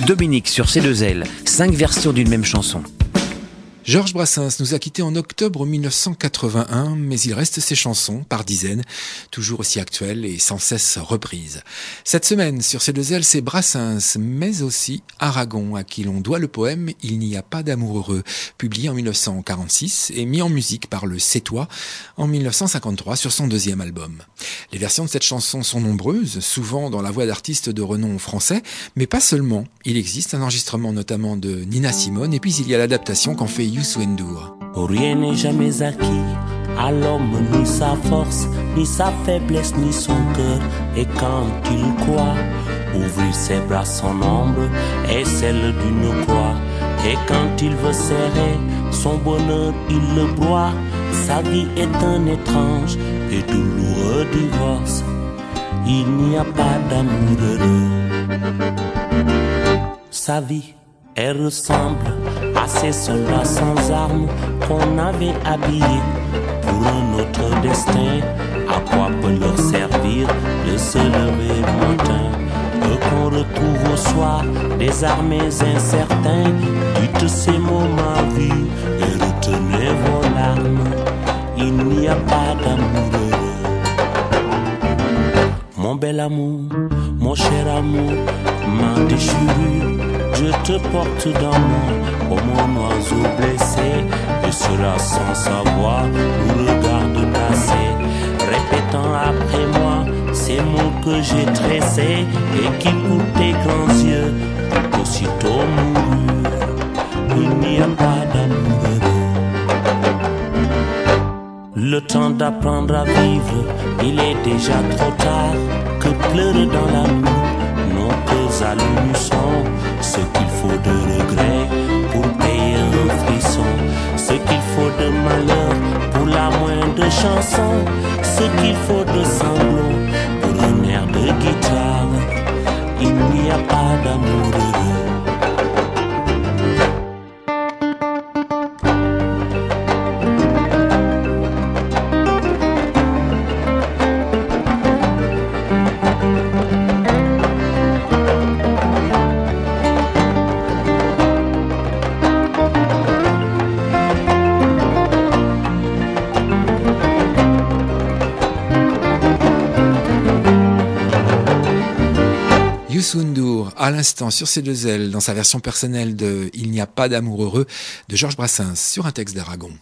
Dominique sur C2L, 5 versions d'une même chanson. Georges Brassens nous a quittés en octobre 1981, mais il reste ses chansons, par dizaines, toujours aussi actuelles et sans cesse reprises. Cette semaine, sur C2L, c'est Brassens, mais aussi Aragon, à qui l'on doit le poème « Il n'y a pas d'amour heureux », publié en 1946 et mis en musique par le Sétois en 1953 sur son deuxième album. Les versions de cette chanson sont nombreuses, souvent dans la voix d'artistes de renom français, mais pas seulement. Il existe un enregistrement notamment de Nina Simone, et puis il y a l'adaptation qu'en fait Youssou N'Dour. Rien n'est jamais acquis à l'homme, ni sa force, ni sa faiblesse, ni son cœur. Et quand il croit ouvrir ses bras, son ombre est celle d'une croix. Et quand il veut serrer son bonheur, il le broie. Sa vie est un étrange et douloureux divorce. Il n'y a pas d'amour heureux. Sa vie, elle ressemble à ces soldats sans armes qu'on avait habillés pour un autre destin. À quoi peut leur servir de se lever le matin? Eux qu'on retrouve au soir, désarmés, incertains. Dites ces mots, ma vie, et retenez vos larmes. Il n'y a pas d'amour heureux. Mon bel amour, mon cher amour, ma déchirure, je te porte dans moi comme un oiseau blessé, et cela sans savoir le regard de passer, répétant après moi ces mots que j'ai tressés et qui pour tes grands yeux tout aussitôt moururent. Il n'y a pas d'amour heureux. Le temps d'apprendre à vivre, il est déjà trop tard. Que pleure dans la nuit nos cœurs à l'unisson. Ce qu'il faut de regret pour payer un frisson, ce qu'il faut de malheur pour la moindre chanson, ce qu'il faut de sanglots pour un air de guitare. Il n'y a pas d'amour heureux. Youssou N'Dour, à l'instant sur C2L, dans sa version personnelle de « Il n'y a pas d'amour heureux » de Georges Brassens, sur un texte d'Aragon.